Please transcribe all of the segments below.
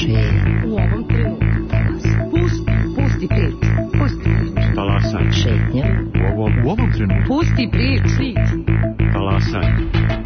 U ovom trenutku. Pusti priču. Talasanje. Šetnja. U ovom trenutku. Pusti priču. Talasanje.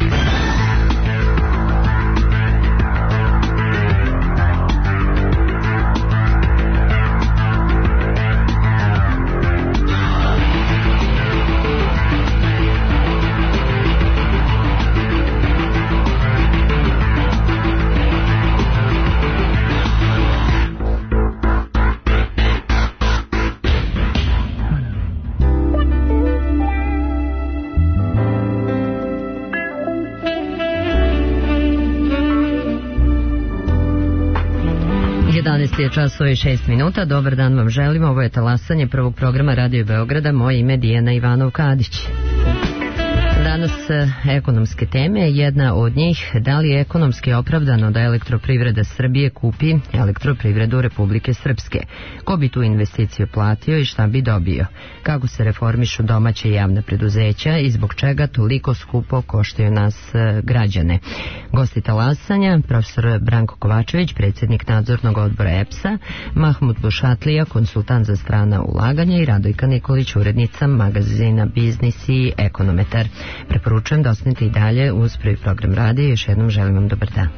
Je časova i 6 minuta. Dobar dan vam želimo. Ovo je talasanje prvog programa Radio Beograda. Moje ime je Dijana Ivanov-Kadić. Danas ekonomske teme. Jedna od njih, da li je ekonomski opravdano da Elektroprivreda Srbije kupi Elektroprivredu Republike Srpske? Ko bi tu investiciju platio i šta bi dobio? Kako se reformišu domaće javne preduzeća i zbog čega toliko skupo koštaju nas građane? Gosti talasanja, profesor Branko Kovačević, predsjednik nadzornog odbora EPS-a, Mahmud Bušatlija, konsultant za strana ulaganja i Radojka Nikolić, urednica magazina Biznis i Ekonometar. Preporučujem da ostanete i dalje uz prvi program radija. Još jednom želim vam dobar dan.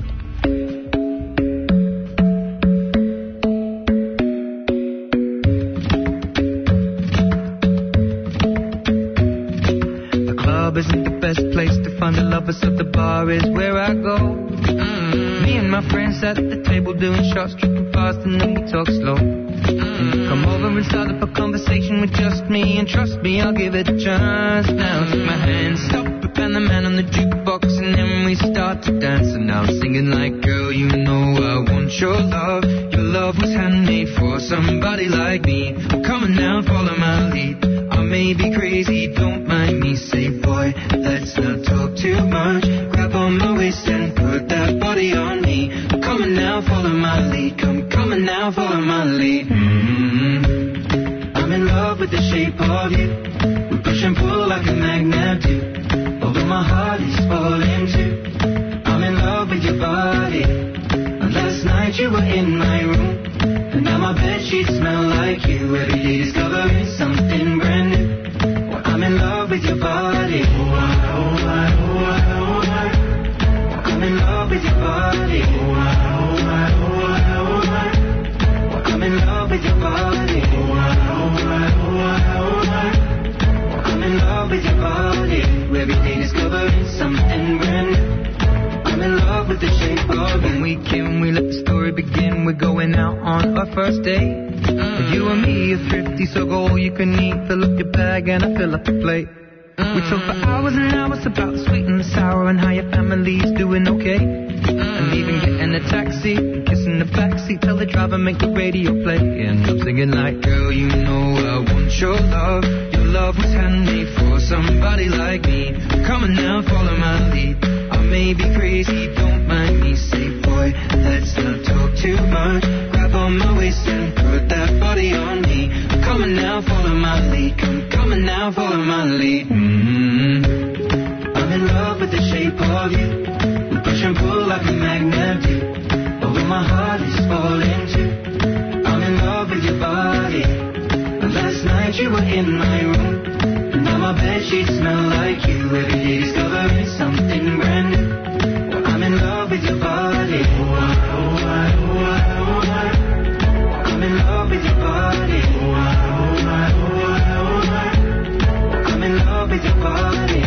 The club isn't the best place to find the lovers, so the bar is where I go. Me and my friends at the table doing shots, tripping fast and then we talk slow. Come over and start up a conversation with just me, and trust me, I'll give it a chance. Now take my hand, stop it, and the man on the jukebox, and then we start to dance. And now I'm singing like, girl, you know I want your love. Your love was handmade for somebody like me. Come on now, follow my lead. I may be crazy, don't mind me. Say, boy, let's not talk too much. Grab on my waist and put that body on me. Come on now, follow my lead. Come on now, follow my lead. I'm in love with the shape of you. We push and pull like a magnet do. Although my heart is falling too. I'm in love with your body. And last night you were in my room, and now my bedsheets smell like you. Every day discovering something brand new. Well, I'm in love with your body. I'm in love with your body. I'm in love with your body. I'm in love with your body. Every day discovering something brand new. I'm in love with the shape of when we came, we let the story begin. We're going out on our first date. You and me are thrifty, so go all you can eat. Fill up your bag and I fill up the plate. We talk for hours and hours about the sweet and the sour and how your family's doing okay. And even getting a taxi, kissing the backseat, tell the driver make the radio play. And I'm singing like, girl, you know I want your love. Your love was handmade for somebody like me. Come on now, follow my lead. I may be crazy, don't mind me. Say, boy, let's not talk too much. Grab on my waist and put that body on me. Come on now, follow my lead. Come on now, follow my lead. I'm in love with the shape of you. We push and pull like a magnet do. Although my heart is falling too. I'm in love with your body. And last night you were in my room, and now my bedsheets smell like you. Every day discovering something brand new. Well, I'm in love with your body. I'm in love with your body. I'm in love with your body.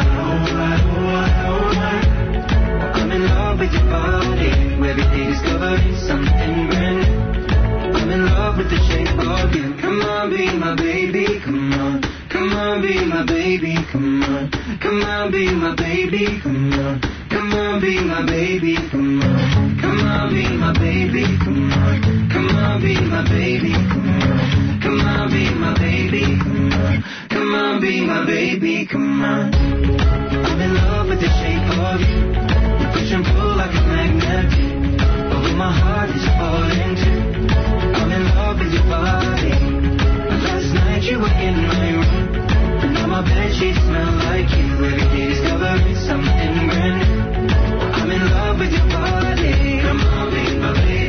I'm in love with your body. Every day discovering something brand new. I'm in love with the shape of you. Come on, be my baby, come on. Come on, be my baby, come on. Come on, be my baby, come on. Come on, be my baby, come on. Come on, be my baby, come on. Come on, be my baby, come on. Come on, be my baby, come on. Come on, be my baby, come on. I'm in love with the shape of you. We push and pull like a magnet. Although my heart is falling too. I'm in love with your body. Last night you were in my room, and now my bedsheets smell like you. Every day discovering something brand new. I'm in love with your body. Come on, be my baby.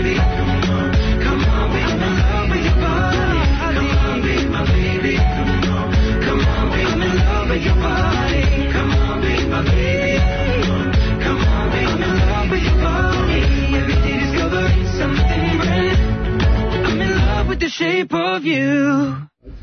shape of you.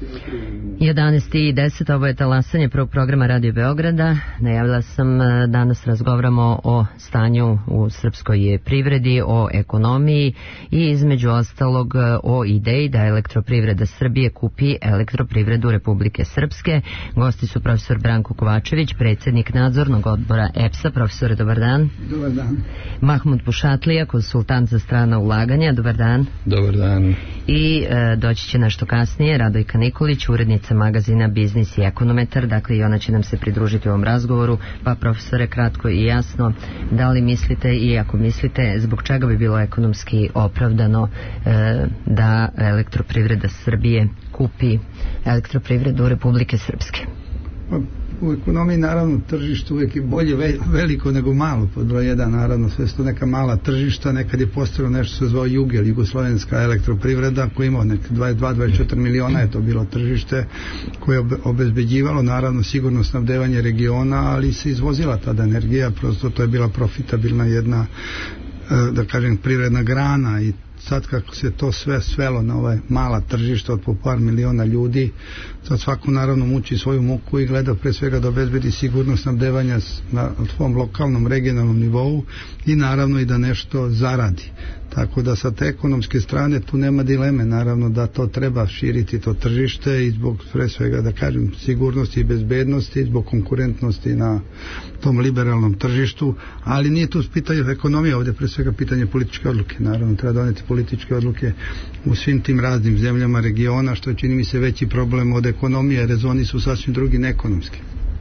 11:10, ovo je talasanje prvog programa Radio Beograda. Najavila sam, danas razgovaramo o stanju u srpskoj privredi, o ekonomiji i između ostalog o ideji da Elektroprivreda Srbije kupi Elektroprivredu Republike Srpske. Gosti su profesor Branko Kovačević, predsjednik nadzornog odbora EPS-a. Profesore, dobar dan. Dobar dan. Mahmud Pušatlija, konsultant za strana ulaganja. Dobar dan. Dobar dan. I doći će nešto kasnije Radojka Nikolić, urednica magazina Biznis i Ekonometar, dakle i ona će nam se pridružiti u ovom razgovoru. Pa profesore, kratko i jasno, da li mislite, i ako mislite, zbog čega bi bilo ekonomski opravdano da Elektroprivreda Srbije kupi Elektroprivredu Republike Srpske? U ekonomiji naravno tržište uvijek je bolje veliko nego malo, pod broj 1 naravno, sve su to neka mala tržišta. Nekad je postojalo nešto se zvao Jugel, Jugoslovenska elektroprivreda, koja imao nek 22-24 miliona je to bilo tržište koje je obezbeđivalo naravno sigurno snabdevanje regiona, ali se izvozila tada energija, prosto to je bila profitabilna jedna, da kažem, privredna grana. I sad kako se to sve svelo na ove mala tržišta od po par miliona ljudi, sad svako naravno muči svoju muku i gleda pre svega da obezbedi sigurnost snabdevanja na svom lokalnom, regionalnom nivou i naravno i da nešto zaradi. Tako da sa te ekonomske strane tu nema dileme, naravno da to treba širiti to tržište i zbog pre svega, da kažem, sigurnosti i bezbednosti, zbog konkurentnosti na tom liberalnom tržištu, ali nije tu pitanje ekonomije, ovdje pre svega pitanje političke odluke. Naravno treba doneti političke odluke u svim tim raznim zemljama regiona, što je, čini mi se, veći problem od ekonomije, jer rezoni su sasvim drugi, neekonomski.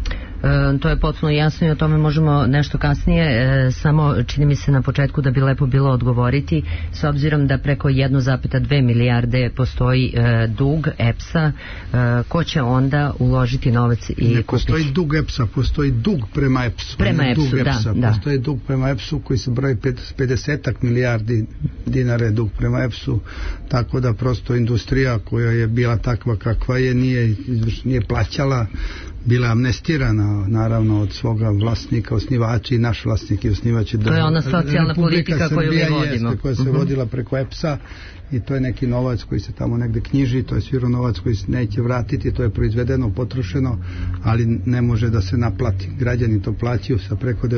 To je potpuno jasno i o tome možemo nešto kasnije, samo čini mi se na početku da bi lepo bilo odgovoriti, s obzirom da preko 1,2 milijarde postoji dug EPS-a, ko će onda uložiti novac i kupiti? Ne postoji dug EPS-a, postoji dug prema EPS-u. Prema EPS-u, da. Postoji dug prema EPS-u koji se broji 50 milijardi dinara je dug prema EPS-u, tako da prosto industrija koja je bila takva kakva je, nije plaćala, bila amnestirana naravno od svoga vlasnika, osnivača, i naš vlasnik i osnivač je to je ona socijalna politika koju mi vodimo, koja se vodila preko EPS-a, i to je neki novac koji se tamo negde knjiži, to je sviro novac koji se neće vratiti, to je proizvedeno, potrošeno, ali ne može da se naplati. Građani to plaćaju sa preko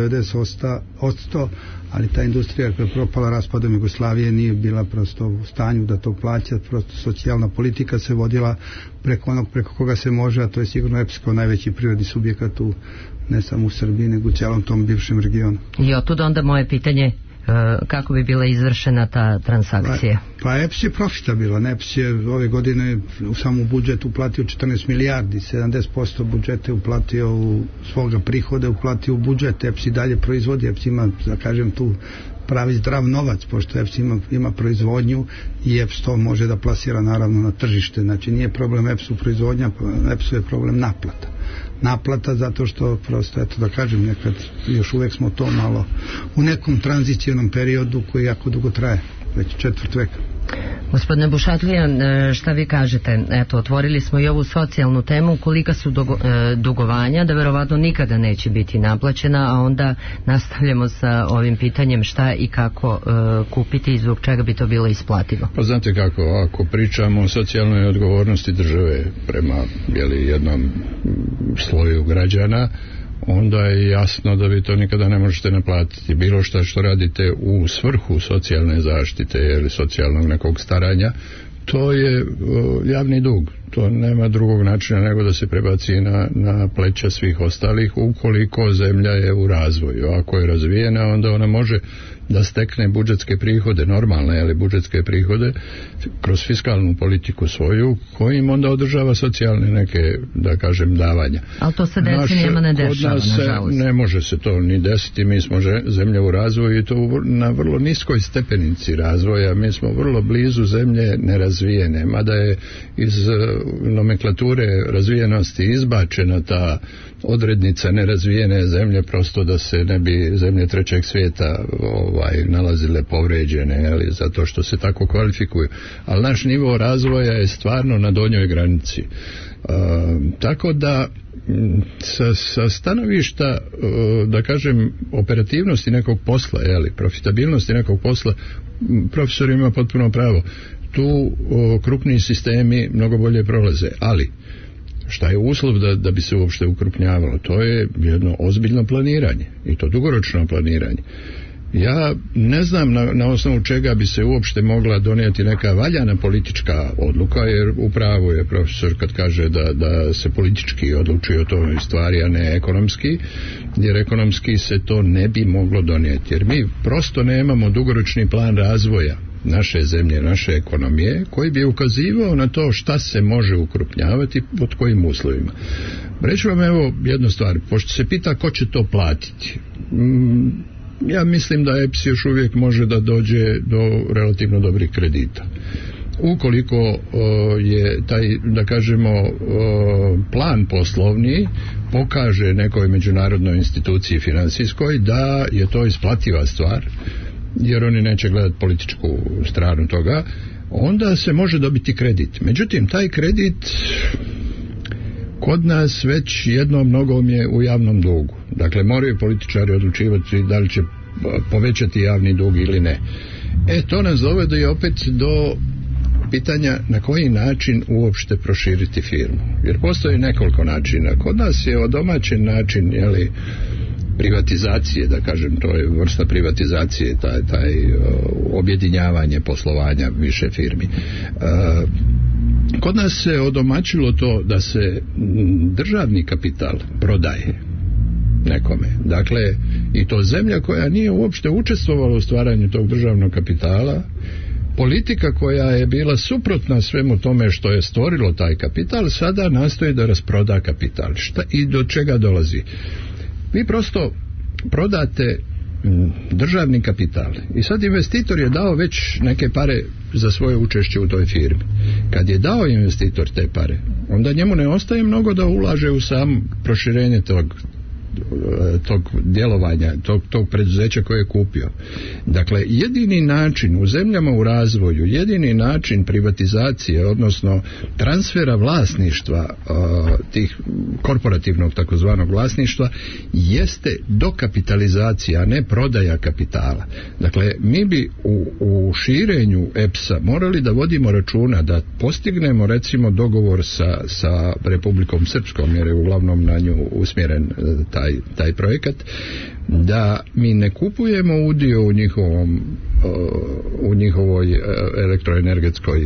90%, ali ta industrija koja je propala raspadom Jugoslavije nije bila prosto u stanju da to plaća, prosto socijalna politika se vodila preko onog preko koga se može, a to je sigurno EPS kao najveći privredni subjekat u, ne samo u Srbiji, nego u cijelom tom bivšem regionu. I otud onda moje pitanje, kako bi bila izvršena ta transakcija? Pa EPS je profitabilan. EPS je ove godine u samu budžet uplatio 14 milijardi, 70% budžeta je uplatio u svoga prihoda, uplatio u budžet. EPS i dalje proizvodi, EPS ima, da kažem, tu pravi zdrav novac, pošto EPS ima proizvodnju i EPS to može da plasira naravno na tržište. Znači nije problem EPS-u proizvodnja, EPS-u je problem naplata, zato što prosto, eto da kažem, nekad još uvek smo to malo u nekom tranzicionom periodu koji jako dugo traje, već četvrt veka. Gospodine Bušatlija, šta vi kažete? Eto, otvorili smo i ovu socijalnu temu, kolika su dugovanja, da verovatno nikada neće biti naplaćena, a onda nastavljamo sa ovim pitanjem šta i kako kupiti i zbog čega bi to bilo isplativo. Pa znate kako, ako pričamo o socijalnoj odgovornosti države prema jednom sloju građana, onda je jasno da vi to nikada ne možete naplatiti. Bilo što radite u svrhu socijalne zaštite ili socijalnog nekog staranja, to je javni dug. To nema drugog načina nego da se prebaci na pleća svih ostalih, ukoliko zemlja je u razvoju. Ako je razvijena, onda ona može da stekne budžetske prihode, normalne, ali budžetske prihode kroz fiskalnu politiku svoju, kojim onda održava socijalne neke, da kažem, davanja. Ali to se decenijama ne dešava, nažalost. Ne može se to ni desiti, mi smo zemlja u razvoju i to na vrlo niskoj stepenici razvoja, mi smo vrlo blizu zemlje nerazvijene, mada je iz nomenklature razvijenosti izbačena ta odrednica nerazvijene zemlje, prosto da se ne bi zemlje trećeg svijeta nalazile povređene, ali zato što se tako kvalifikuju. Ali naš nivo razvoja je stvarno na donjoj granici. Tako da sa stanovišta, da kažem, operativnosti nekog posla, profitabilnosti nekog posla, profesor ima potpuno pravo. Tu krupni sistemi mnogo bolje prolaze, ali šta je uslov da bi se uopšte ukrupnjavalo? To je jedno ozbiljno planiranje, i to dugoročno planiranje. Ja ne znam na osnovu čega bi se uopšte mogla donijeti neka valjana politička odluka, jer upravo je profesor kad kaže da se politički odlučuje o toj stvari, a ne ekonomski, jer ekonomski se to ne bi moglo donijeti, jer mi prosto nemamo dugoročni plan razvoja naše zemlje, naše ekonomije, koji bi ukazivao na to šta se može ukrupnjavati, pod kojim uslovima. Reći vam evo jednu stvar, pošto se pita ko će to platiti. Ja mislim da EPS još uvijek može da dođe do relativno dobrih kredita. Ukoliko je taj, da kažemo, plan poslovni pokaže nekoj međunarodnoj instituciji financijskoj da je to isplativa stvar, jer oni neće gledati političku stranu toga, onda se može dobiti kredit. Međutim, taj kredit kod nas već jednom nogom je u javnom dugu. Dakle, moraju političari odlučivati da li će povećati javni dug ili ne. To nas dovodi opet do pitanja na koji način uopšte proširiti firmu. Jer postoji nekoliko načina. Kod nas je odomaćen način, privatizacije, da kažem, to je vrsta privatizacije, taj objedinjavanje poslovanja više firmi. Kod nas se odomaćilo to da se državni kapital prodaje nekome. Dakle, i to zemlja koja nije uopšte učestvovala u stvaranju tog državnog kapitala, politika koja je bila suprotna svemu tome što je stvorilo taj kapital, sada nastoji da rasproda kapital. I do čega dolazi? Vi prosto prodate državni kapital i sad investitor je dao već neke pare za svoje učešće u toj firmi. Kad je dao investitor te pare, onda njemu ne ostaje mnogo da ulaže u sam proširenje tog djelovanja, tog preduzeća koje je kupio. Dakle, jedini način u zemljama u razvoju, jedini način privatizacije, odnosno transfera vlasništva, tih korporativnog takozvanog vlasništva, jeste dokapitalizacija, a ne prodaja kapitala. Dakle, mi bi u širenju EPS-a morali da vodimo računa da postignemo recimo dogovor sa Republikom Srpskom, jer je uglavnom na nju usmjeren taj projekat, da mi ne kupujemo udio u njihovoj elektroenergetskoj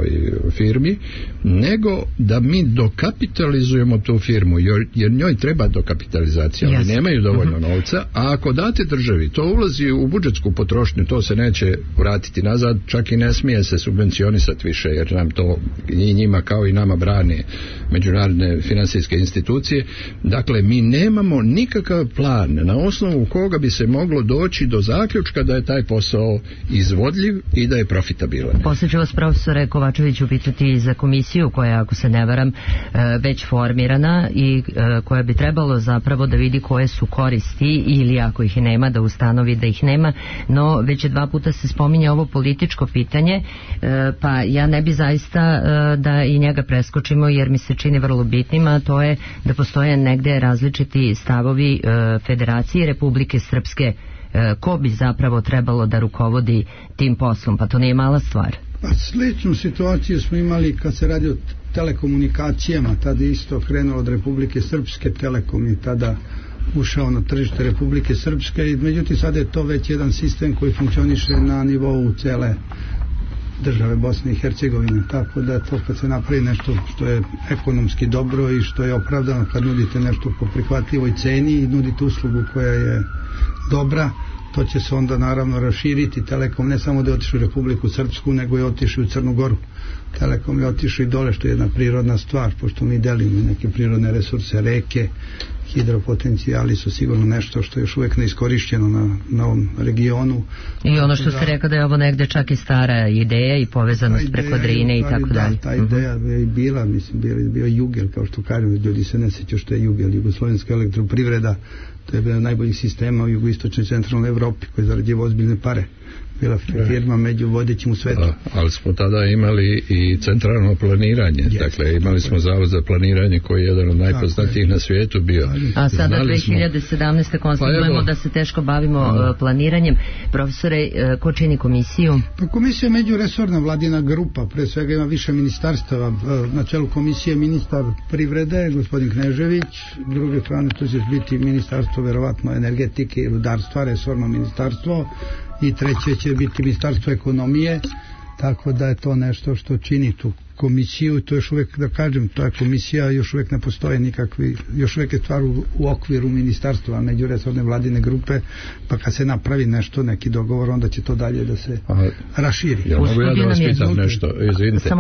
firmi, nego da mi dokapitalizujemo tu firmu, jer njoj treba dokapitalizacija, ali nemaju dovoljno novca, a ako date državi, to ulazi u budžetsku potrošnju, to se neće vratiti nazad, čak i ne smije se subvencionisati više, jer nam to i njima kao i nama brane međunarodne financijske institucije. Dakle, mi nemamo nikakav plan na osnovu koga bi se moglo doći do zaključka da je taj posao izvodljiv i da je profitabilan. Poslije ću vas, profesore Kovačeviću, pitati za komisiju koja, ako se ne varam, već formirana i koja bi trebalo zapravo da vidi koje su koristi, ili ako ih nema da ustanovi da ih nema, no već je 2 puta se spominje ovo političko pitanje, pa ja ne bi zaista da i njega preskočimo, jer mi se čini vrlo bitnim, a to je da postoje negde različiti stavovi Federacije Republike Srpske, ko bi zapravo trebalo da rukovodi tim poslom, pa to nije mala stvar. Pa sličnu situaciju smo imali kad se radi o telekomunikacijama, tada je isto krenuo od Republike Srpske, Telekom je tada ušao na tržište Republike Srpske, i međutim sada je to već jedan sistem koji funkcioniše na nivou cele države Bosne i Hercegovine, tako da to kad se napravi nešto što je ekonomski dobro i što je opravdano, kad nudite nešto po prihvatljivoj ceni i nudite uslugu koja je dobra, to će se onda naravno raširiti. Telekom ne samo da je otišao u Republiku Srpsku, nego je otišao u Crnu Goru. Telekom je otišao i dole, što je jedna prirodna stvar, pošto mi delimo neke prirodne resurse, reke, hidropotencijali su sigurno nešto što je još uvijek neiskorišćeno na ovom regionu. I ono što ste rekao da je ovo negde čak i stara ideja i povezanost preko Drine i tako dalje. Ta ideja je bila, mislim, bio Jugel, kao što kažem, ljudi se ne sjećaju što je Jugel, Jugoslovenska elektroprivreda, to je bio najboljih sistema u jugoistočnoj centralnoj Evropi koji zarađiva ozbiljne pare. bila firma među vodećim u svetu. Ali smo tada imali i centralno planiranje. Dakle, imali smo Zavod za planiranje koji je jedan od najpoznatijih na svijetu bio. A sada 2017. konstatujemo da se teško bavimo planiranjem. Profesore, ko čini komisiju? Pa komisija je međuresorna vladina grupa, pre svega ima više ministarstava. Na čelu komisije ministar privrede, gospodin Knežević, s druge strane to će biti ministarstvo verovatno energetike i rudarstva, resorno ministarstvo, i treće će biti ministarstvo ekonomije, tako da je to nešto što čini tu komisiju. To još uvijek, da kažem, ta komisija još uvijek ne postoje nikakvi, još uvijek je stvar u okviru ministarstva, međuresorne vladine grupe, pa kad se napravi nešto, neki dogovor, onda će to dalje da se raširi. Ja mogu ja da vas pitam nešto, izvinite.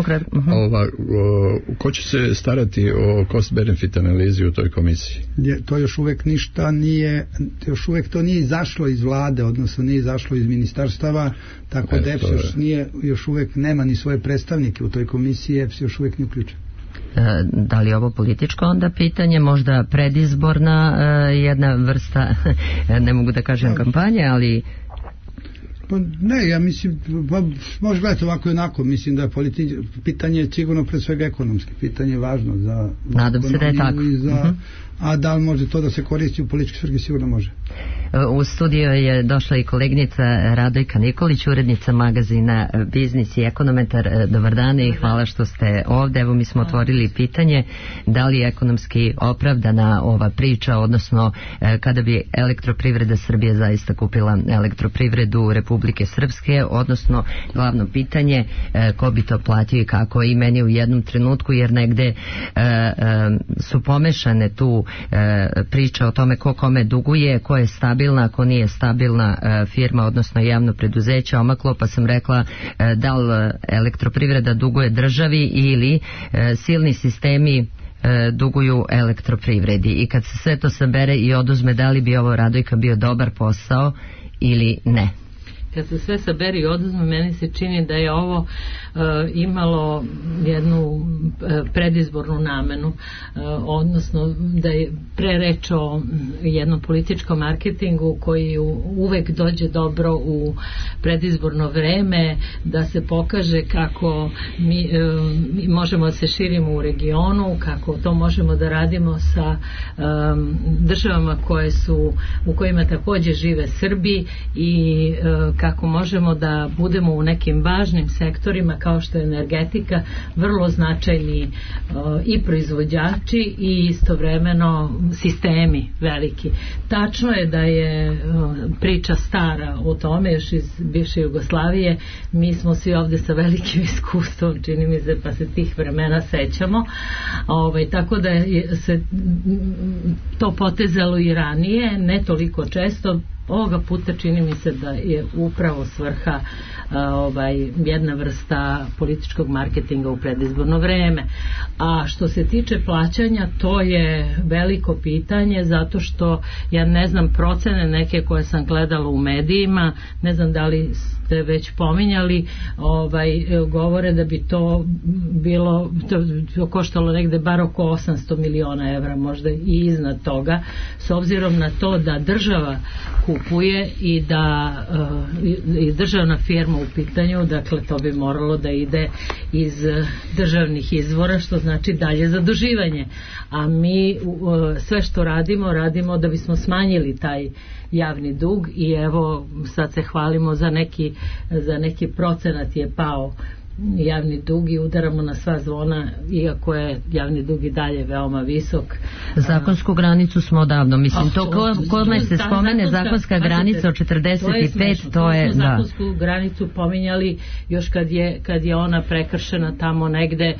Ko će se starati o cost-benefit analizi u toj komisiji? To još uvijek ništa nije, još uvijek to nije izašlo iz vlade, odnosno nije izašlo iz ministarstava, tako da EPS još uvijek nema ni svoje predstavnike u toj komisiji, EPS još uvijek ne uključen. Da li je ovo političko onda pitanje, možda predizborna jedna vrsta, ne mogu da kažem kampanje, ali... Pa ne, ja mislim, može gledati ovako i onako, mislim da je pitanje sigurno pre svega ekonomski, pitanje je važno za nadam se da je tako. A da li može to da se koristi u političke svrhe, sigurno može. U studio je došla i koleginica Radojka Nikolić, urednica magazina Biznis i ekonometar. Dobar dan i hvala što ste ovdje. Evo, mi smo otvorili pitanje da li je ekonomski opravdana ova priča, odnosno kada bi Elektroprivreda Srbije zaista kupila Elektroprivredu Republike Srpske, odnosno glavno pitanje ko bi to platio i kako, i meni u jednom trenutku, jer negde su pomešane tu priča o tome ko kome duguje, ko je stabilna, ko nije stabilna firma, odnosno javno preduzeće, omaklo, pa sam rekla da li Elektroprivreda duguje državi ili silni sistemi duguju Elektroprivredi, i kad se sve to sabere i oduzme, da li bi ovo, Radojka, bio dobar posao ili ne? Kad se sve saberi i oduzme, meni se čini da je ovo imalo jednu predizbornu namenu, odnosno da je prereč o jednom političkom marketingu koji uvek dođe dobro u predizborno vreme, da se pokaže kako mi možemo da se širimo u regionu, kako to možemo da radimo sa državama koje su, u kojima takođe žive Srbi, i kako možemo da budemo u nekim važnim sektorima kao što je energetika vrlo značajni i proizvođači i istovremeno sistemi veliki. Tačno je da je priča stara o tome, još iz bivše Jugoslavije. Mi smo svi ovde sa velikim iskustvom, čini mi se, pa se tih vremena sećamo. Tako da se to potezalo i ranije, ne toliko često. Ovoga puta čini mi se da je upravo svrha jedna vrsta političkog marketinga u predizborno vreme. A što se tiče plaćanja, to je veliko pitanje, zato što ja ne znam procene neke koje sam gledala u medijima, ne znam da li ste već pominjali, govore da bi to bilo, to koštalo negde bar oko 800 miliona evra, možda i iznad toga, s obzirom na to da država kupuje i da i državna firma u pitanju, dakle to bi moralo da ide iz državnih izvora, što znači dalje zaduživanje. A mi sve što radimo da bismo smanjili taj javni dug, i evo sad se hvalimo za neki procenat je pao javni dug i udaramo na sva zvona, iako je javni dug i dalje veoma visok. Zakonsku granicu smo odavno, mislim, to kome se spomene zakonska granica od 45, to je, da. Zakonsku granicu pominjali još kad je ona prekršena tamo negde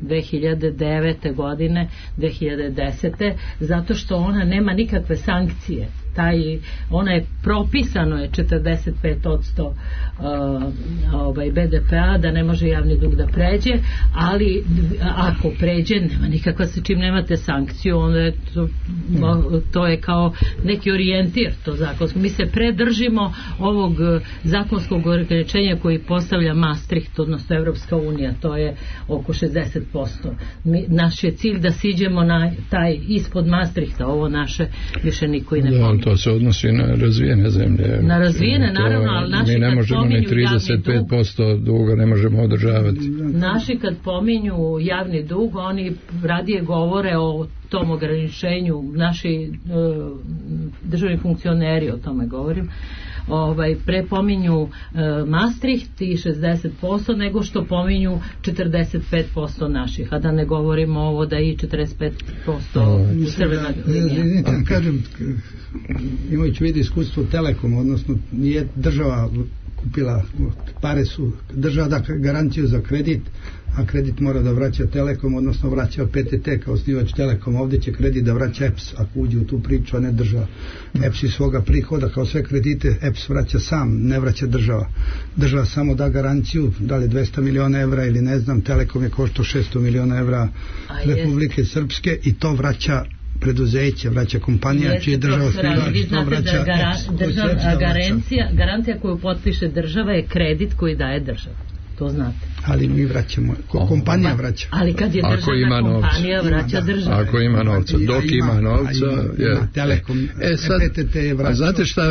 2009. godine, 2010. zato što ona nema nikakve sankcije. Ona je propisano je 45% BDP-a da ne može javni dug da pređe, ali ako pređe nema nikakva, se čim nemate sankciju, onda je to je kao neki orijentir, to zakonsko. Mi se predržimo ovog zakonskog ograničenja koji postavlja Maastricht, odnosno Evropska unija, to je oko 60%. Naš je cilj da siđemo na taj ispod Maastrichta, ovo naše više niko i ne pominje. To se odnosi na razvijene zemlje. Na razvijene, naravno, ali naši mi ne možemo ni 35% duga ne možemo održavati. Naši kad pominju javni dug, oni radije govore o tom ograničenju, naši državni funkcioneri, o tome govorim, prepominju Maastricht i 60% nego što pominju 45% naših, a da ne govorimo ovo da i 45% crvena linija. Kažem, imajući vidi iskustvo Telekom, odnosno nije država kupila, pare su, država da garanciju za kredit, a kredit mora da vraća Telekom, odnosno vraća PTT kao osnivač Telekom. Ovdje će kredit da vraća EPS ako uđe u tu priču, a ne država. EPS iz svoga prihoda kao sve kredite EPS vraća sam, ne vraća država. Država samo da garanciju, da li 200 miliona evra ili ne znam, Telekom je koštao 600 miliona evra Republike Srpske i to vraća preduzeće, vraća kompanija čiji je država osnivač, to vraća garancija koju potpiše država je kredit koji daje država. To znate. Ali mi vraćamo, kompanija vraća. Ali kad je državna kompanija vraća država. Ako ima novca, dok ima novca, ima Telekom, PTT je vraća. A znate šta,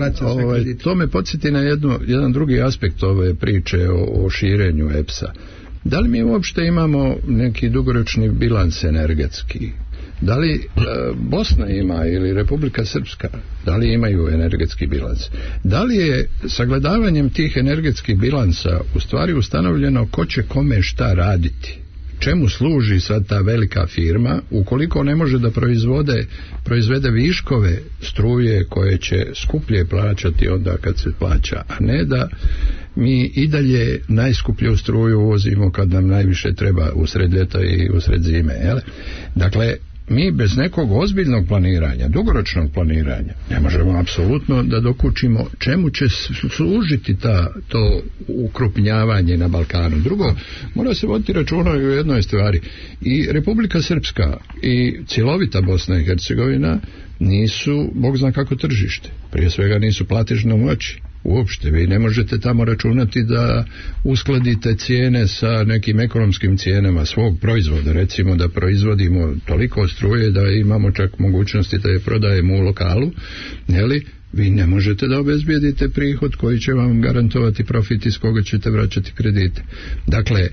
to me podsjeti na jedan drugi aspekt ove priče o širenju EPS-a. Da li mi uopšte imamo neki dugoročni bilans energetski? Da li Bosna ima ili Republika Srpska, da li imaju energetski bilans? Da li je sagledavanjem tih energetskih bilansa u stvari ustanovljeno ko će kome šta raditi? Čemu služi sad ta velika firma ukoliko ne može da proizvede viškove struje koje će skuplje plaćati onda kad se plaća, a ne da mi i dalje najskuplju struju uvozimo kad nam najviše treba usred ljeta i usred zime, jel? Dakle, mi bez nekog ozbiljnog planiranja, dugoročnog planiranja, ne možemo apsolutno da dokučimo čemu će služiti to ukrupnjavanje na Balkanu. Drugo, mora se voditi računa o jednoj stvari. I Republika Srpska i cjelovita Bosna i Hercegovina nisu, Bog zna kako tržište. Prije svega nisu platežno moći. Uopšte, vi ne možete tamo računati da uskladite cijene sa nekim ekonomskim cijenama svog proizvoda, recimo da proizvodimo toliko struje da imamo čak mogućnosti da je prodajemo u lokalu, jeli, vi ne možete da obezbijedite prihod koji će vam garantovati profit iz koga ćete vraćati kredite. Dakle,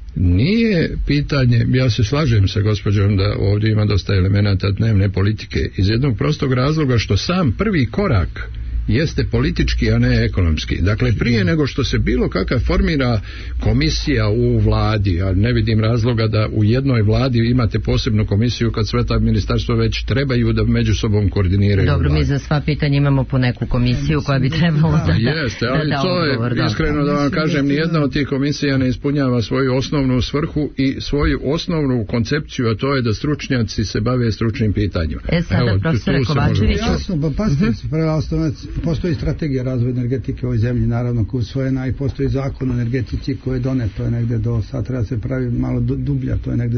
nije pitanje, ja se slažem sa gospođom da ovdje ima dosta elemenata dnevne politike iz jednog prostog razloga što sam prvi korak jeste politički, a ne ekonomski. Dakle, prije nego što se bilo kakav formira komisija u vladi, a ne vidim razloga da u jednoj vladi imate posebnu komisiju kad sve ta ministarstva već trebaju da među sobom koordiniraju. Dobro, mi za sva pitanja imamo po neku komisiju koja bi trebalo da jeste, ali da to je odgovor, iskreno da vam kažem, nijedna od tih komisija ne ispunjava svoju osnovnu svrhu i svoju osnovnu koncepciju, a to je da stručnjaci se bave stručnim pitanjima. Sada, profesore Kovačević. Jasno, pa pasite, postoji strategija razvoja energetike u ovoj zemlji, naravno koja je usvojena, i postoji zakon o energetici koji je donet, to je negde sad treba se pravi malo dublja, to je negde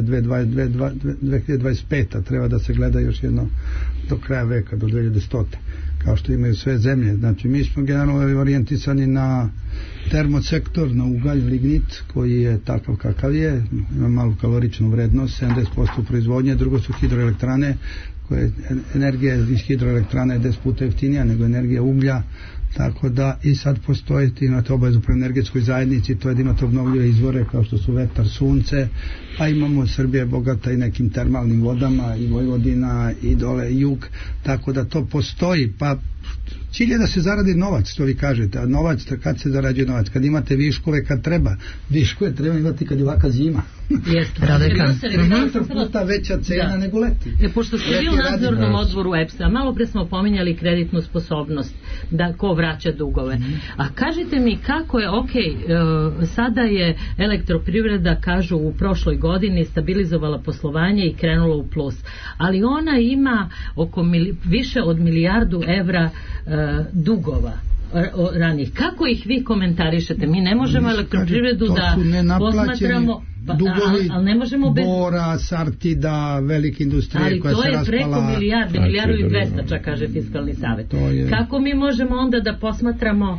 2025, treba da se gleda još jedno do kraja veka, do 2100. kao što imaju sve zemlje. Znači mi smo generalno orijentisani na termosektor, na ugalj, lignit koji je takav kakav je, ima malu kaloričnu vrednost, 70% proizvodnje, drugo su hidroelektrane koje energija iz hidroelektrane je 10 puta jeftinija nego energija uglja, tako da i sad postoji, imate obavezu prema energetskoj zajednici, to je da imate obnovljive izvore kao što su vetar, sunce, a imamo Srbija bogata i nekim termalnim vodama i Vojvodina i dole jug, tako da to postoji, pa cilj je da se zaradi novac, što vi kažete, a novac, kad se zarađuje novac? Kad imate viškove, kad treba. Viškove treba imati kad je ovaka zima. Jeste. Puta veća cena nego leti. Pošto ste bili u nadzornom odboru EPS-a, malo pre smo pominjali kreditnu sposobnost, da ko vraća dugove. A kažite mi kako je, sada je elektroprivreda, kažu, u prošloj godini stabilizovala poslovanje i krenula u plus. Ali ona ima više od milijardu evra dugova ranih. Kako ih vi komentarišete? Mi ne možemo elektroprivredu da posmatramo, dugovi, ali ne možemo bez Bora, Sartida, velike industrije koja se raspala. Ali to je preko milijardu i 200, čak kaže Fiskalni savjet. Kako mi možemo onda da posmatramo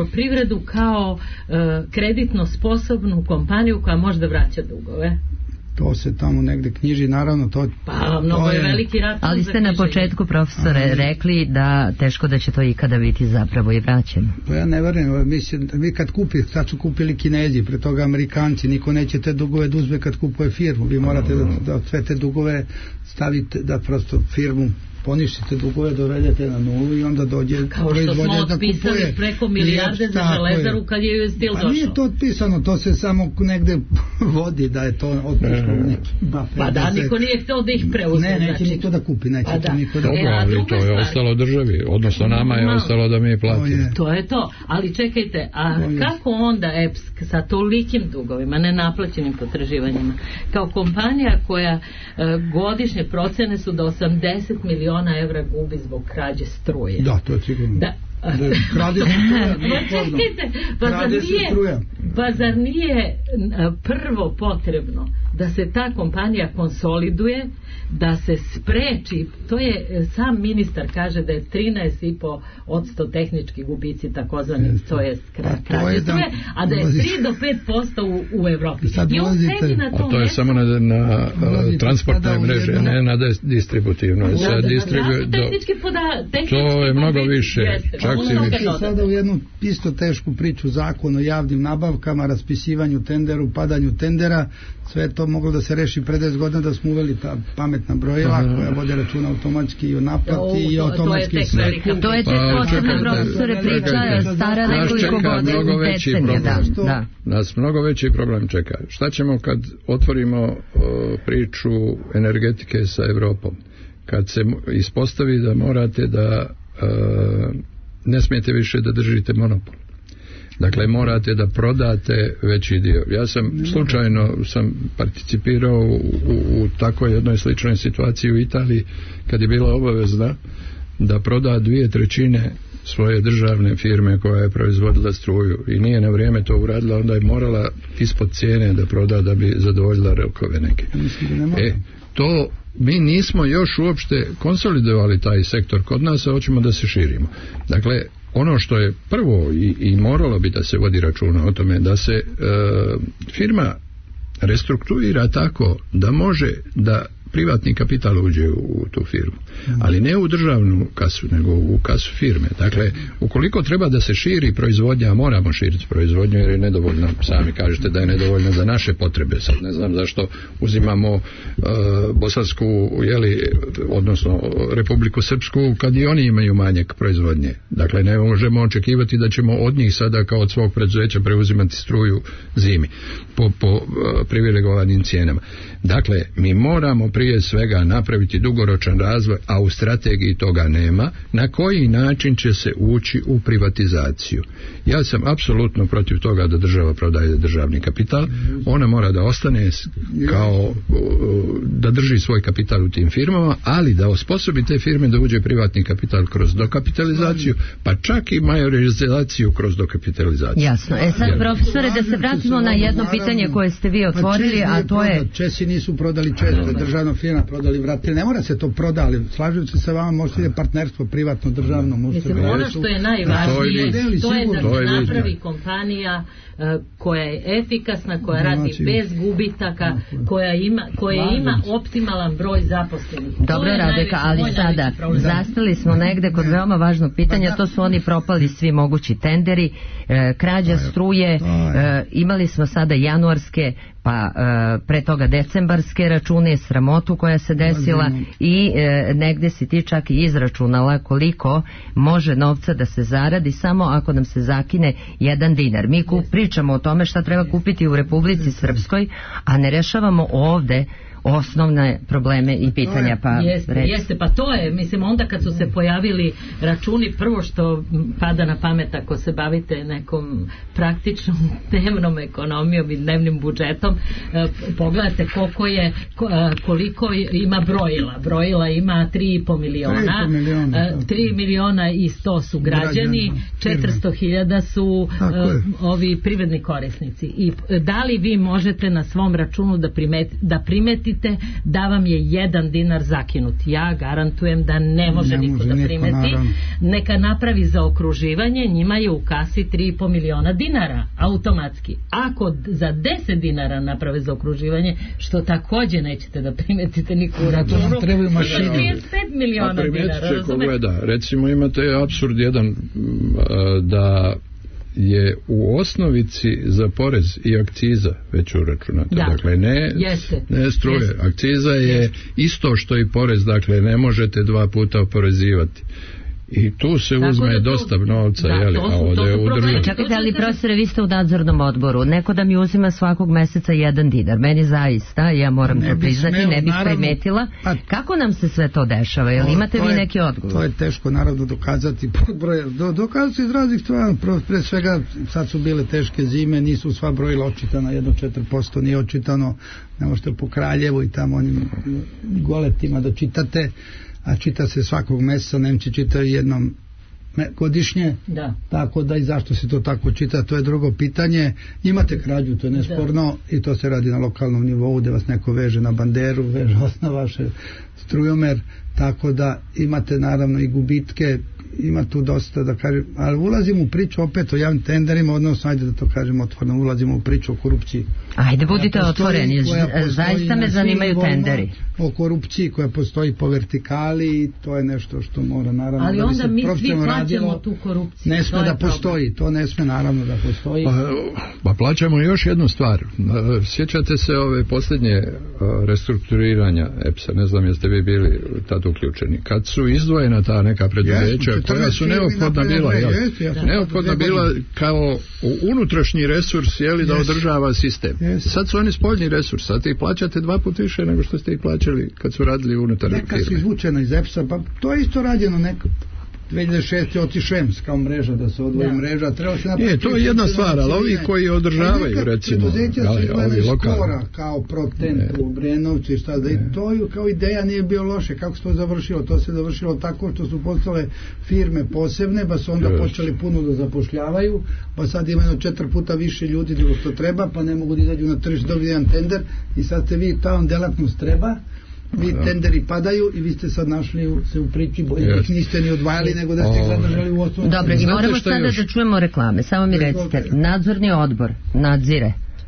elektroprivredu kao kreditno sposobnu kompaniju koja može da vraća dugove? to se tamo negde knjiži, naravno to... Pa, mnogo je veliki račun. Ali ste na početku, profesore, rekli da teško da će to ikada biti zapravo i vraćeno. Pa ja ne verujem, vi kad sad su kupili Kinezi, pre toga Amerikanci, niko neće te dugove da uzme kad kupuje firmu, vi morate da sve te dugove stavite, da prosto firmu poništite dugove, dovedete na nulu i onda dođe proizvođač da kupuje. Kao što smo otpisali preko milijarde za Železaru kad je stil došao. Pa nije to otpisano, to se samo negde vodi da je to otpisano u nekim. Pa da, niko nije htio da ih preuzme. Ne, neće niko da kupi, neće to niko da kupi. Ali to je ostalo državi, odnosno nama je ostalo da mi platimo. To je to, ali čekajte, a kako onda EPS sa tolikim dugovima, nenaplaćenim potraživanjima, kao kompanija koja godišnje procene su da 80 miliona evra gubi zbog krađe struje. Da, to je sigurno. Pa zar nije prvo potrebno da se ta kompanija konsoliduje, da se spreči, to je sam ministar kaže da je 13,5% tehnički gubici takozvani, to je krađe struje, a da je 3 do 5% u Evropi. A to je samo na transportnoj mreži, ne na distributivnoj. To je mnogo više. Sada u jednu isto tešku priču, zakon o javnim nabavkama, raspisivanju tenderu, padanju tendera, sve to moglo da se reši pre 10 godina da smo uveli ta pametna brojila koja vode računa automatski i o naplati i automatski sve. To je tek posebno, profesore, priča stara nekoliko godina, decenija. Nas mnogo veći problem čeka. Šta ćemo kad otvorimo priču energetike sa Evropom? Kad se ispostavi da morate da ne smijete više da držite monopol. Dakle, morate da prodate veći dio. Ja slučajno participirao u takvoj jednoj sličnoj situaciji u Italiji, kad je bila obavezna da proda 2/3 svoje državne firme koja je proizvodila struju i nije na vrijeme to uradila, onda je morala ispod cijene da proda da bi zadovoljila rokove neke. To mi nismo još uopšte konsolidovali taj sektor kod nas, a hoćemo da se širimo. Dakle, ono što je prvo i moralo bi da se vodi računa o tome, da se firma restrukturira tako da može da privatni kapital uđe u tu firmu, ali ne u državnu kasu, nego u kasu firme. Dakle, ukoliko treba da se širi proizvodnja, a moramo širiti proizvodnju jer je nedovoljno, sami kažete da je nedovoljno za naše potrebe. Sad ne znam zašto uzimamo Bosansku, odnosno Republiku Srpsku, kad i oni imaju manjak proizvodnje. Dakle, ne možemo očekivati da ćemo od njih sada kao od svog preduzeća preuzimati struju zimi po privilegovanim cijenama. Dakle, mi moramo prije svega napraviti dugoročan razvoj, a u strategiji toga nema. Na koji način će se ući u privatizaciju? Ja sam apsolutno protiv toga da država prodaje državni kapital. Ona mora da ostane kao da drži svoj kapital u tim firmama, ali da osposobi te firme da uđe privatni kapital kroz dokapitalizaciju, pa čak i majorizaciju kroz dokapitalizaciju. Jasno. Sad, profesore, da se vratimo na jedno pitanje koje ste vi otvorili, a to je... Česi nisu prodali često, državna firma prodali, vratili, ne mora se to prodali, slažujem se sa vama, možete je partnerstvo privatno, državno, mislim, ono što je najvažnije, to je da se napravi kompanija koja je efikasna, koja radi bez gubitaka, koja ima optimalan broj zaposlenih. Dobro, Radeka, ali sada zastali smo negde kod veoma važnog pitanja, to su oni propali svi mogući tenderi, krađa struje, imali smo sada januarske, pa pre toga decembarske račune, sramotu koja se desila i negde si ti čak i izračunala koliko može novca da se zaradi samo ako nam se zakine 1 dinar. Mi pričamo o tome šta treba kupiti u Republici Srpskoj, a ne rešavamo ovde osnovne probleme i pitanja. Jeste, pa to je, mislim, onda kad su se pojavili računi, prvo što pada na pamet ako se bavite nekom praktičnom dnevnom ekonomijom i dnevnim budžetom, pogledate koliko ima brojila ima 3,5 miliona, 3 miliona i 100 su građani, 400.000 su ovi privredni korisnici. I da li vi možete na svom računu da primetite mislite da vam je 1 dinar zakinut. Ja garantujem da ne može niko da primeti. Neka napravi zaokruživanje, njima je u kasi 3,5 miliona dinara automatski. Ako za 10 dinara naprave zaokruživanje, što takođe nećete da primetite niko u računu, trebaju mašine. 35 miliona dinara. Ko gleda, recimo imate apsurd jedan, da je u osnovici za porez i akciza već uračunata. Dakle, ne struje. Akciza je isto što i porez, dakle ne možete 2 puta oporezivati. I tu se uzme dosta novca, jeli, a ovdje u državi. Čekajte, ali profesore, vi ste u nadzornom odboru. Neko da mi uzima svakog meseca 1 dinar. Meni zaista, ja moram to priznati, ne bih primetila. Kako nam se sve to dešava? Jel imate vi neki odgovor? To je teško, naravno, dokazati. Dokazati iz raznih stvari. Pre svega, sad su bile teške zime, nisu sva brojila očitana, 1,4% nije očitano. Ne možete po Kraljevu i tamo onim goletima da čitate, a čita se svakog meseca, Nemci čitaju jednom godišnje, tako da i zašto se to tako čita, to je drugo pitanje. Imate krađu, to je nesporno, i to se radi na lokalnom nivou, gde vas neko veže na banderu, veže vas na vaše strujomer, tako da imate naravno i gubitke, ima tu dosta da kažem, ali ulazimo u priču opet o javnim tenderima, odnosno, ajde da to kažemo otvoreno, ulazimo u priču o korupciji. Ajde, budite otvoreni, zaista me zanimaju tenderi. O korupciji koja postoji po vertikali, i to je nešto što mora naravno ali da bi se onda mi svi profesionalno plaćamo radilo, tu korupciju. ne sme da postoji, to ne sme naravno da postoji. Pa plaćamo još jednu stvar. Sjećate se ove posljednje restrukturiranja EPS-a, ne znam jeste vi bili tad uključeni, kad su izdvojena ta neka preduzeća koja su neophodna bila kao unutrašnji resurs, jeli, da održava sistem. Sad su oni spoljni resurs, sad ih plaćate 2 puta više nego što ste ih plaćali kad su radili unutar firme. Kad su izvučena iz EPS-a, pa to je isto rađeno neko. 2006. oti Šems kao mreža, da se odvoji mreža, treba se napraviti. To je jedna stvar, ali ovi koji održavaju, recimo, ovi lokalni, kao Protent u Obrenovcu i šta, da i to kao ideja nije bio loše. Kako se to završilo? To se završilo tako što su postale firme posebne, pa su onda počeli puno da zapošljavaju, pa sad imaju 4 puta više ljudi nego što treba, pa ne mogu da izađu na tržište, dobiti jedan tender, i sad ste vi, ta vam delatnost treba, vi tenderi padaju i vi ste sad našli se u priči, bolje ih niste ni odvajali nego da ste ih zadržali u osnovu. Dobro, i moramo sada da čujemo reklame. Samo mi recite, nadzorni odbor nadzire?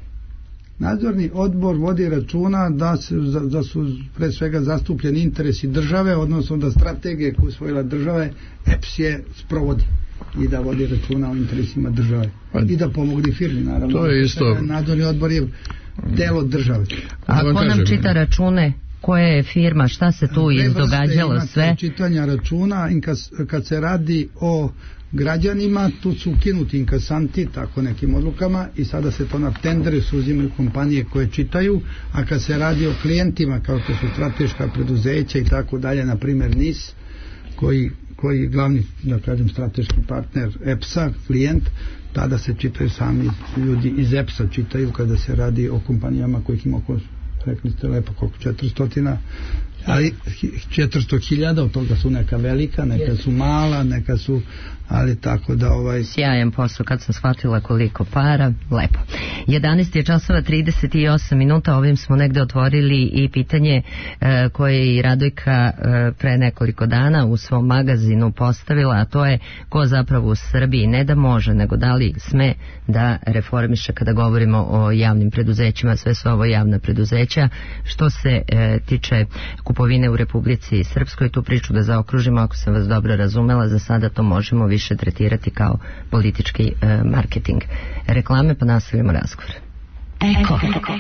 Nadzorni odbor vodi računa da su pre svega zastupljeni interesi države, odnosno da strategije koju usvojila države EPS je sprovodi i da vodi računa o interesima države i da pomogne firmi, naravno. To je isto. Nadzorni odbor je telo države. A ko nam čita račune? Koja je firma, šta se tu izdogađalo sve? Čitanja računa, kad se radi o građanima, tu su ukinuti inkasanti, tako nekim odlukama, i sada se to na tendere su uzimaju kompanije koje čitaju, a kad se radi o klijentima, kao što su strateška preduzeća i tako dalje, na primjer NIS, koji je glavni, da kažem, strateški partner EPS-a, klijent, tada se čitaju sami ljudi iz EPS-a, čitaju kada se radi o kompanijama kojih ima oko, rekli ste lepo, koliko, 400, ali 400.000, od toga su neka velika, neka su mala, neka su, ali tako da sjajan posao, kad sam shvatila koliko para, lepo. 11 je časova 38 minuta, ovim smo negde otvorili i pitanje koje je i Radojka pre nekoliko dana u svom magazinu postavila, a to je ko zapravo u Srbiji ne da može, nego da li sme da reformiše kada govorimo o javnim preduzećima, sve su ovo javna preduzeća. Što se tiče kupovine u Republici Srpskoj, tu priču da zaokružimo, ako sam vas dobro razumela, za sada to možemo više tretirati kao politički marketing. Reklame, pa nastavimo razgovor. Eko.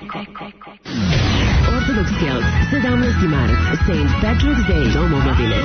Orthodox Health, 17. mart, St. Patrick's Day, Dom omladine.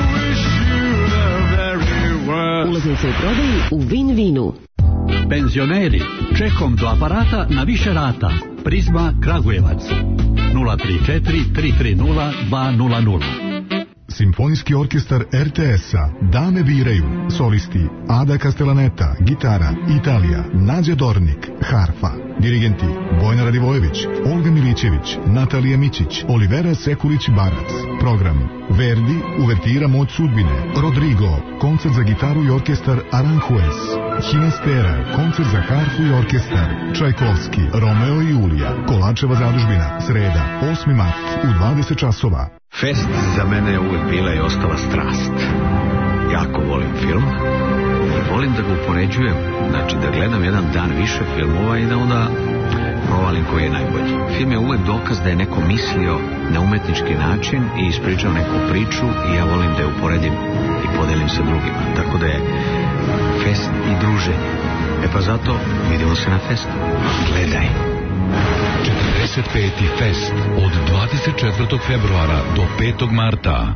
Ulaznice u prodaju u Win-Winu. Penzioneri, čekom do aparata na više rata. Prizma Kragujevac 034 330 200. Simfonijski orkestar RTS-a Dame biraju. Solisti Ada Castellaneta, gitara, Italija, Nađa Dornik, harfa. Dirigenti Bojana Radivojević, Olga Milićević, Natalija Mićić, Olivera Sekulić-Barac. Program: Verdi, uvertira Moć sudbine, Rodrigo, koncert za gitaru i orkestar Aranjuez, Hinestera, koncert za harfu i orkestar, Čajkovski, Romeo i Julija, Kolačeva zadužbina, sreda, 8. mart u 20 časova. Fest za mene je uvijek bila i ostala strast. Jako volim film. Volim da ga upoređujem, znači da gledam jedan dan više filmova i da onda provalim koji je najbolji. Film je uvek dokaz da je neko mislio na umetnički način i ispričao neku priču i ja volim da je uporedim i podelim sa drugima. Tako da je fest i druženje. E pa zato vidimo se na festu. Gledaj. 45. fest od 24. februara do 5. marta.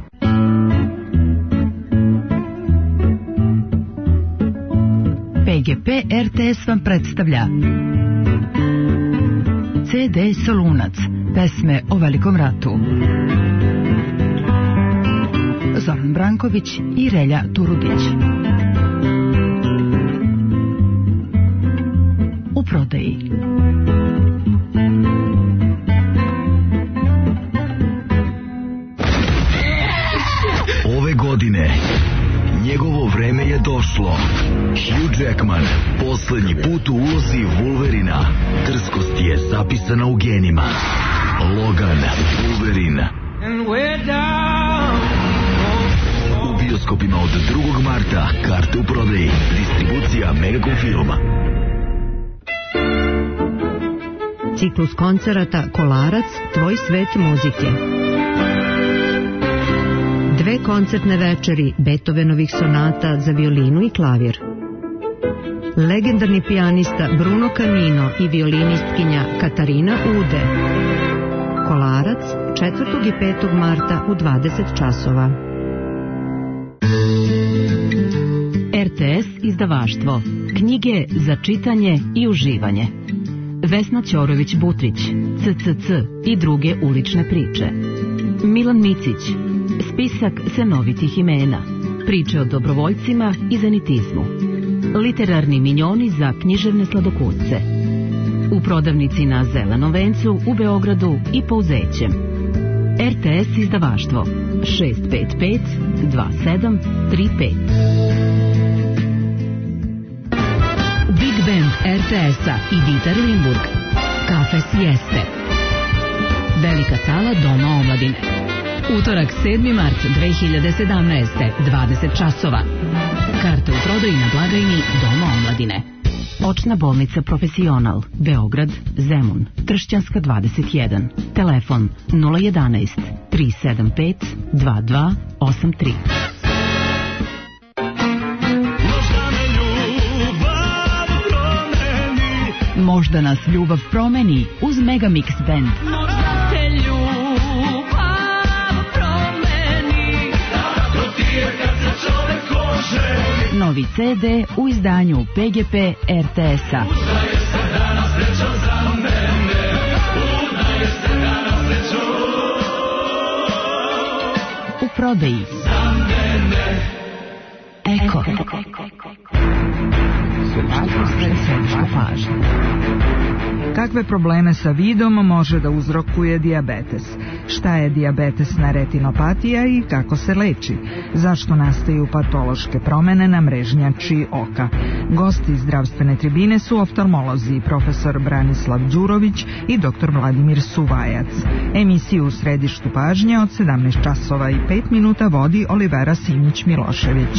PGP RTS vam predstavlja CD Solunac, pesme o Velikom ratu. Zoran Branković i Relja Turudić. U prodaji. Ove godine njegovo vreme je došlo. Hugh Jackman poslednji put u ulozi Wolverina. Drskost je zapisana u genima. Logan, Wolverine. U bioskopima od 2. marta. Karte u prodaji. Distribucija Megacom Filma. Ciklus koncerata Kolarac, tvoj svet muzike. 2 koncertne večeri Beethovenovih sonata za violinu i klavir. Legendarni pijanista Bruno Canino i violinistkinja Katarina Ude. Kolarac 4. i 5. marta u 20 časova. RTS izdavaštvo. Knjige za čitanje i uživanje. Vesna Ćorović-Butrić, CCC i druge ulične priče. Milan Micić, spisak senovitih imena. Priče o dobrovoljcima i zenitizmu. Literarni minjoni za književne sladokusce. U prodavnici na Zelenom vencu u Beogradu i Pouzećem. RTS izdavaštvo 655 2735. Big Band RTS-a i Dieter Limburg. Kafe Sieste. Velika sala Doma omladine. Utorak 7. mart 2017. 20 časova. Karte u prodaji na blagajni Doma omladine. Očna bolnica Profesional, Beograd, Zemun, Tršćanska 21. Telefon 011 375 2283. Možda nas ljubav promeni uz Megamix Band. Novi CD u izdanju PGP RTS-a. U prodaji. Eko. Kakve probleme sa vidom može da uzrokuje dijabetes? Šta je diabetesna retinopatija i kako se leči? Zašto nastaju patološke promene na mrežnjači oka? Gosti zdravstvene tribine su oftalmolozi profesor Branislav Đurović i dr. Vladimir Suvajac. Emisiju u središtu pažnje od 17 časova i 5 minuta vodi Olivera Simić-Milošević.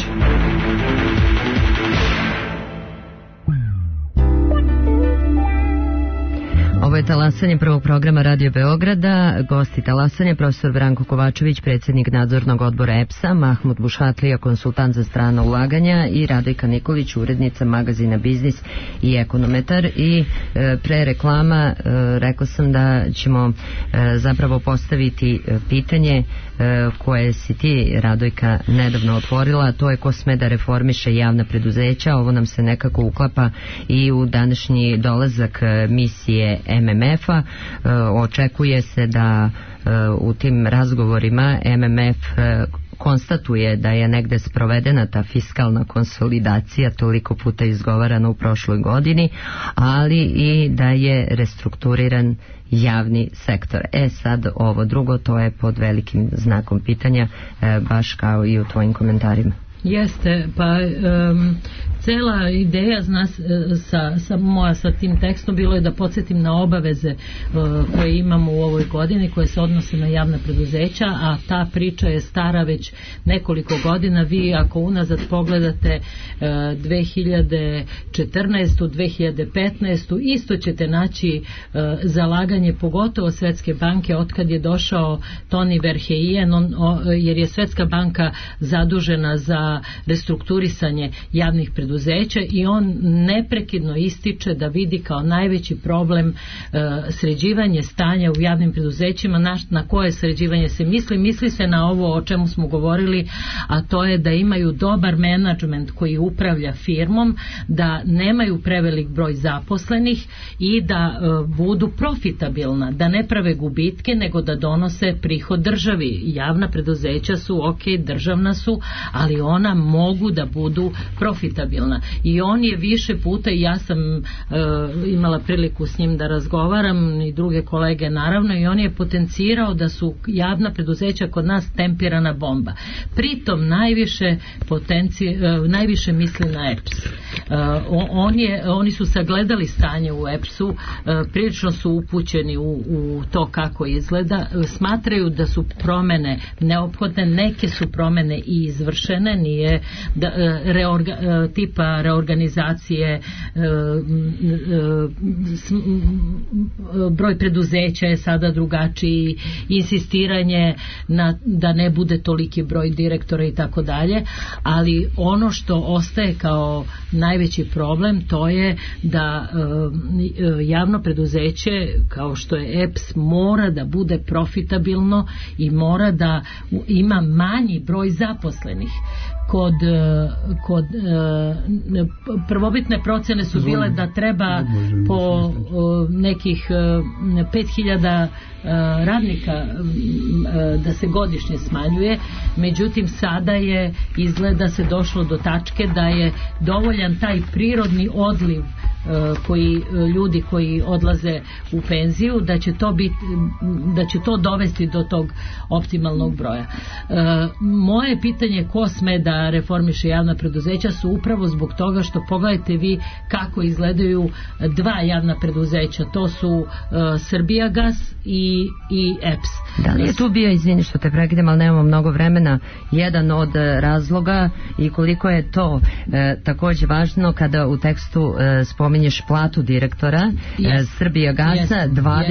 Ovo je talasanje prvog programa Radio Beograda. Gosti talasanja profesor Branko Kovačević, predsjednik nadzornog odbora EPS-a, Mahmud Bušatlija, konsultant za strana ulaganja i Radojka Nikolić, urednica magazina Biznis i Ekonometar. I pre reklama rekao sam da ćemo zapravo postaviti pitanje koje si ti, Radojka, nedavno otvorila. To je ko sme da reformiše javna preduzeća. Ovo nam se nekako uklapa i u današnji dolazak misije MMF-a. Očekuje se da u tim razgovorima MMF konstatuje da je negde sprovedena ta fiskalna konsolidacija toliko puta izgovarana u prošloj godini, ali i da je restrukturiran javni sektor. Sad ovo drugo, to je pod velikim znakom pitanja, baš kao i u tvojim komentarima. Jeste, pa cela ideja moja sa tim tekstom bilo je da podsjetim na obaveze koje imamo u ovoj godini, koje se odnose na javna preduzeća, a ta priča je stara već nekoliko godina. Vi ako unazad pogledate 2014. 2015. isto ćete naći zalaganje, pogotovo Svetske banke, otkad je došao Tony Verheijen, jer je Svetska banka zadužena za restrukturisanje javnih preduzeća i on neprekidno ističe da vidi kao najveći problem sređivanje stanja u javnim preduzećima. Na koje sređivanje se misli se na ovo o čemu smo govorili, a to je da imaju dobar menadžment koji upravlja firmom, da nemaju prevelik broj zaposlenih i da budu profitabilna, da ne prave gubitke nego da donose prihod državi. Javna preduzeća su državna su, ali ona mogu da budu profitabilna. I on je više puta, i ja sam imala priliku s njim da razgovaram i druge kolege naravno, i on je potencirao da su javna preduzeća kod nas tempirana bomba. Pritom najviše misli na EPS. Oni su sagledali stanje u EPS-u, prilično su upućeni u to kako izgleda, smatraju da su promene neophodne, neke su promene i izvršene, nije tipa reorganizacije, broj preduzeća je sada drugačiji, insistiranje da ne bude toliki broj direktora i tako dalje, ali ono što ostaje kao najveći problem to je da javno preduzeće kao što je EPS mora da bude profitabilno i mora da ima manji broj zaposlenih. Kod prvobitne procene su bile da treba po nekih 5000 radnika da se godišnje smanjuje, međutim sada je izgleda se došlo do tačke da je dovoljan taj prirodni odliv ljudi koji odlaze u penziju, da će to dovesti do tog optimalnog broja. Moje pitanje ko sme da reformiše javna preduzeća su upravo zbog toga što pogledajte vi kako izgledaju dva javna preduzeća, to su Srbijagas i EPS. Da li je tu bio, izvini što te prekidam, ali nemamo mnogo vremena, jedan od razloga i koliko je to takođe važno kada u tekstu spominješ platu direktora Srbijagasa,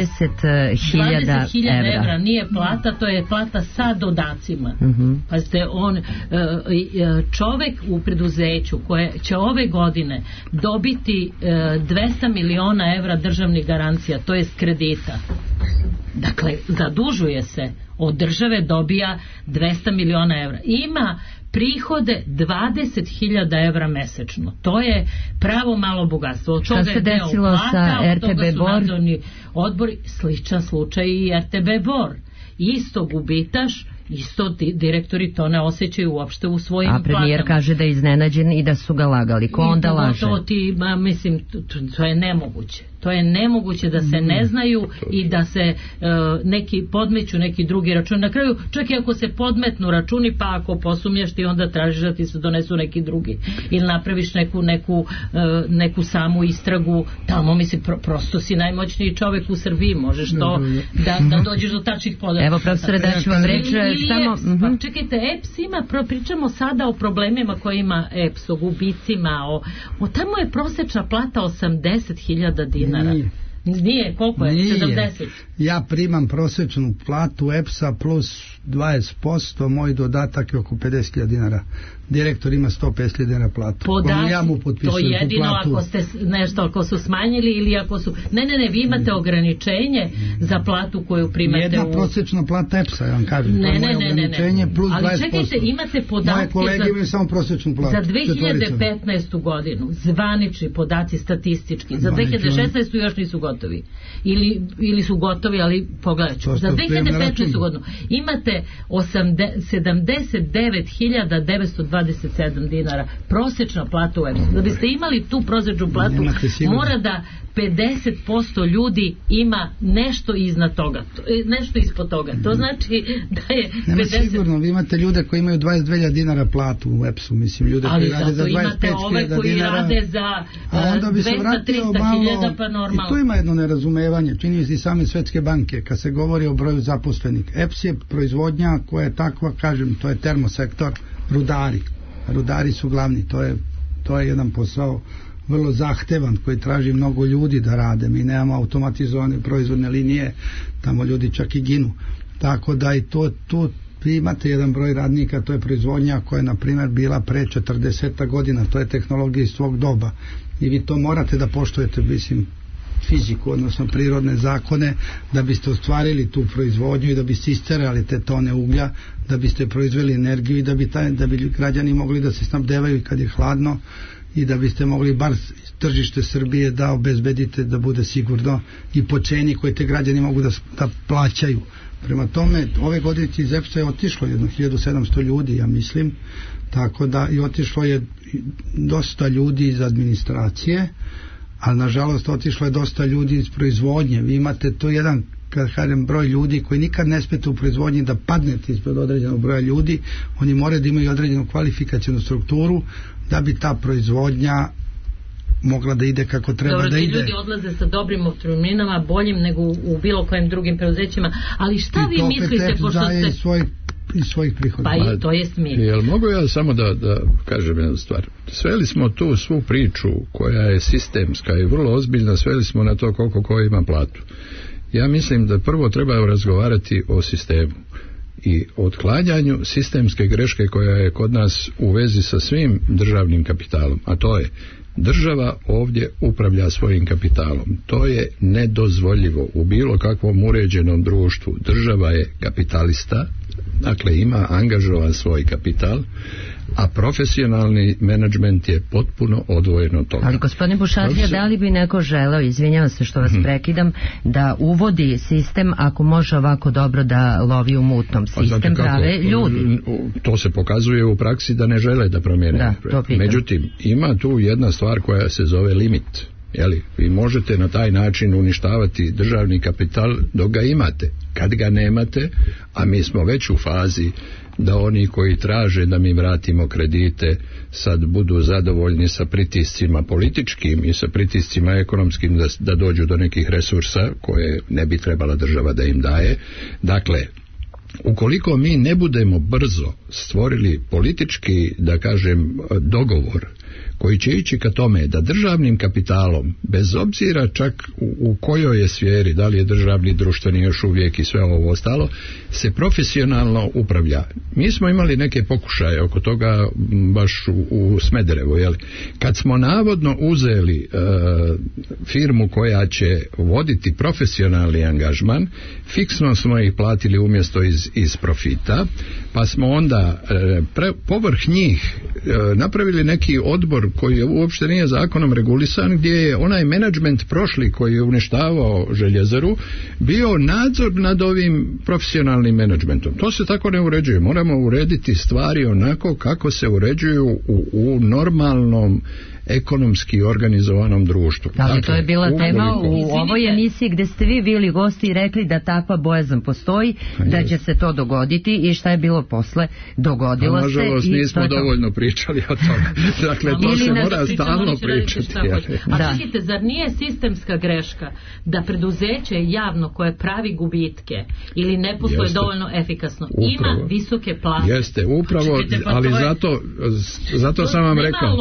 20.000 evra. Nije plata, to je plata sa dodacima. Pazite, čovek u preduzeću koje će ove godine dobiti 200 miliona evra državnih garancija, to je kredita. Dakle, zadužuje se od države, dobija 200 miliona evra. Ima prihode 20.000 evra mesečno. To je pravo malo bogatstvo. Šta se desilo sa RTB Bor? Odbor, sličan slučaj i RTB Bor. Isto gubitaš, isto direktori to ne osjećaju uopšte u svojim platama. A premijer kaže da je iznenađen i da su ga lagali. Ko onda laže? Mislim, to je nemoguće. To je nemoguće da se ne znaju i da se neki podmeću neki drugi račun. Na kraju, čak i ako se podmetnu računi, pa ako posumnjaš ti onda tražiš da ti se donesu neki drugi. Ili napraviš neku samu istragu. Tamo, mislim, prosto si najmoćniji čovek u Srbiji. Možeš to da dođeš do tačnih podataka. Evo, profesore, da ću vam reći samo... Pa čekajte, EPS ima, pričamo sada o problemima koje ima EPS, o gubicima, tamo je prosečna plata 80.000 dinara. Nije, koliko je? 70? Ja primam prosječnu platu EPS-a plus 20%, moj dodatak je oko 50.000 dinara. Direktor ima 150.000 dinara platu. Ja mu potpisujem to jedino ako ste nešto, ako su smanjili ili ako su... Ne, vi imate ograničenje za platu koju primate jedna prosječna plata EPS-a, ja vam kažem. Ne. Plus 20%. Ali čekajte, imate podatke... Moje kolege imaju samo prosječnu platu. Za 2015. godinu, zvanični podaci statistički, za 2016. još nisu gotovi. Ili su gotovi, ali pogledat ću. Za 2015. godinu imate je 79.927 dinara prosječna plata u EPS-u. Da biste imali tu prosječnu platu, mora da 50% ljudi ima nešto iznad toga, nešto ispod toga. To znači da je 50... Nema sigurno, vi imate ljude koji imaju 22.000 dinara platu u EPS-u, mislim, ljude koji rade za 25.000 dinara. Ali zato imate ove koji rade za 200-300.000, pa normalno. I tu ima jedno nerazumevanje, čini mi se i same Svetske banke, kad se govori o broju zaposlenih. EPS je proizvodnja koja je takva, kažem, to je termosektor, rudari su glavni, to je jedan posao vrlo zahtevan koji traži mnogo ljudi da rade. Mi nemamo automatizovane proizvodne linije, tamo ljudi čak i ginu. Tako da i tu vi imate jedan broj radnika, to je proizvodnja koja je na primjer bila pre 40 godina, to je tehnologija iz svog doba i vi to morate da poštujete, mislim, fiziku, odnosno prirodne zakone, da biste ostvarili tu proizvodnju i da biste isterali te tone uglja, da biste proizveli energiju i da bi građani mogli da se snabdevaju kad je hladno i da biste mogli bar tržište Srbije da obezbedite da bude sigurno i po ceni koje te građani mogu da plaćaju. Prema tome, ove godine iz EPS-a je otišlo jedno 1700 ljudi, ja mislim, tako da i otišlo je dosta ljudi iz administracije, ali nažalost otišlo je dosta ljudi iz proizvodnje. Vi imate to jedan, kad kažem, broj ljudi koji nikad ne spete u proizvodnji da padnete ispred određenog broja ljudi, oni moraju da imaju određenu kvalifikacijnu strukturu da bi ta proizvodnja mogla da ide kako treba. Dobro, da ide. Ljudi odlaze sa dobrim otpremninama, boljim nego u bilo kojim drugim preduzećima, ali šta vi mislite pošto ste... iz svojih prihoda. Pa i to jest mi. Jel mogu ja samo da kažem jednu stvar? Sveli smo tu svu priču koja je sistemska i vrlo ozbiljna, sveli smo na to koliko ko ima platu. Ja mislim da prvo treba razgovarati o sistemu i otklanjanju sistemske greške koja je kod nas u vezi sa svim državnim kapitalom, a to je država ovdje upravlja svojim kapitalom. To je nedozvoljivo u bilo kakvom uređenom društvu. Država je kapitalista, dakle ima angažovan svoj kapital, a profesionalni menadžment je potpuno odvojen od toga. Ali gospodine Bušatlija, da li bi neko želeo, izvinjavam se što vas prekidam, da uvodi sistem ako može ovako dobro da lovi u mutnom? Sistem prave ljudi. To se pokazuje u praksi da ne žele da promijene. Međutim, ima tu jedna stvar koja se zove limit. Jeli, vi možete na taj način uništavati državni kapital dok ga imate. Kad ga nemate, a mi smo već u fazi da oni koji traže da mi vratimo kredite sad budu zadovoljni sa pritiscima političkim i sa pritiscima ekonomskim da dođu do nekih resursa koje ne bi trebala država da im daje. Dakle, ukoliko mi ne budemo brzo stvorili politički, da kažem, dogovor koji će ići ka tome da državnim kapitalom, bez obzira čak u kojoj je sferi, da li je državni, društveni još uvijek i sve ovo ostalo, se profesionalno upravlja. Mi smo imali neke pokušaje oko toga baš u Smederevu, jel? Kad smo navodno uzeli firmu koja će voditi profesionalni angažman, fiksno smo ih platili umjesto iz profita, pa smo onda povrh njih napravili neki odbor koji uopšte nije zakonom regulisan, gdje je onaj menadžment prošli koji je uništavao željezaru bio nadzor nad ovim profesionalnim menadžmentom. To se tako ne uređuje. Moramo urediti stvari onako kako se uređuju u normalnom ekonomski organizovanom društvu. Ali dakle, to je bila tema u ovoj emisiji gdje ste vi bili gosti i rekli da takva bojazan postoji, da će se to dogoditi i šta je bilo posle? Dogodilo se. Nažalost, nismo dovoljno pričali o tome. Dakle, to se mora stalno pričati. A čekajte, zar nije sistemska greška da preduzeće javno koje pravi gubitke ili ne posluje dovoljno efikasno ima visoke plate? Jeste, upravo, ali zato sam vam rekao,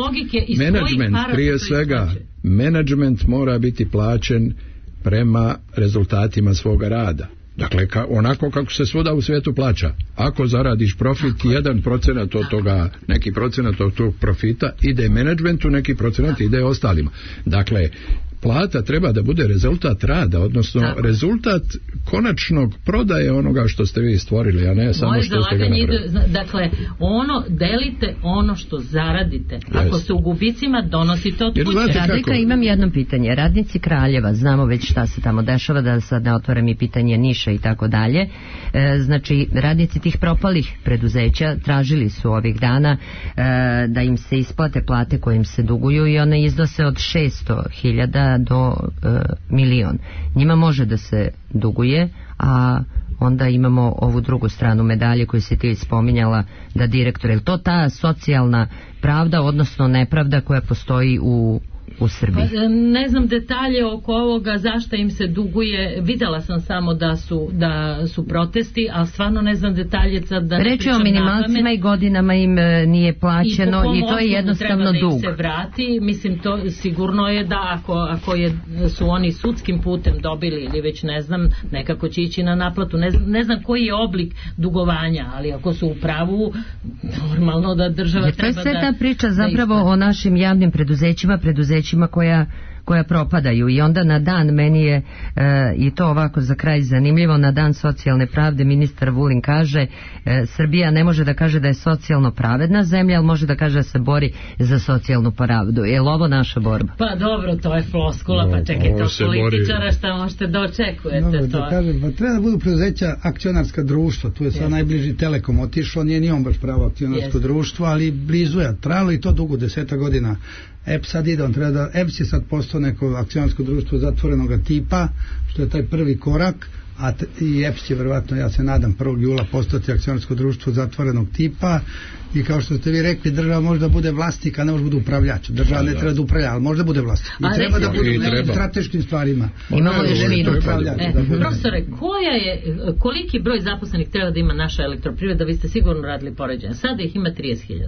prije svega, menadžment mora biti plaćen prema rezultatima svoga rada. Dakle, onako kako se svuda u svijetu plaća. Ako zaradiš profit, 1% od toga, neki procenat od tog profita ide menadžmentu, neki procenat ide ostalima. Dakle, plata treba da bude rezultat rada, odnosno rezultat konačnog prodaje onoga što ste vi stvorili, a ne samo moje što ste ga napravili. Dakle, delite ono što zaradite. Ako se u gubicima donosite od kuće. Radika, imam jedno pitanje. Radnici Kraljeva, znamo već šta se tamo dešava, da sad ne otvorem i pitanje Niša i tako dalje. Znači, radnici tih propalih preduzeća tražili su ovih dana da im se isplate plate koje im se duguju i one iznose od 600.000 do milion. Njima može da se duguje, a onda imamo ovu drugu stranu medalje koju si ti spominjala, da direktor, je li to ta socijalna pravda, odnosno nepravda koja postoji u Srbiji? Pa, ne znam detalje oko ovoga, zašto im se duguje. Videla sam samo da su protesti, ali stvarno ne znam detalje. Reč je o minimalcima i godinama im nije plaćeno i to je jednostavno dug. Da im se vrati, mislim, to sigurno je da ako su oni sudskim putem dobili ili već ne znam, nekako će ići na naplatu. Ne znam koji je oblik dugovanja, ali ako su u pravu, normalno da država treba da... To je sve ta priča zapravo o našim javnim preduzećima koja propadaju i onda na dan, meni je i to ovako za kraj zanimljivo, na dan socijalne pravde ministar Vulin kaže Srbija ne može da kaže da je socijalno pravedna zemlja, ali može da kaže da se bori za socijalnu pravdu. Je li ovo naša borba? Pa dobro, to je floskula, pa čekajte od političara šta možete da očekujete to. Da kažem, pa treba da budu preduzeća akcionarska društva, tu je sad najbliži Telekom otišlo, nije ni on baš pravo akcionarsko društvo, ali blizu je, trajalo i to dugo, 10 godina. EPS sad ide, EPS je sad postao neko akcionarsko društvo zatvorenog tipa, što je taj prvi korak, i EPS će verovatno, ja se nadam, 1. jula postati akcionarsko društvo zatvorenog tipa i kao što ste vi rekli, država može da bude vlasnik, a ne može da bude upravljač. Država ne treba da upravlja, ali može da bude vlasnik. I treba da bude u nekim strateškim stvarima. Imamo još minut. Profesore, koliki broj zaposlenih treba da ima naša elektroprivreda? Vi ste sigurno radili poređenje. Sada ih ima 30.000.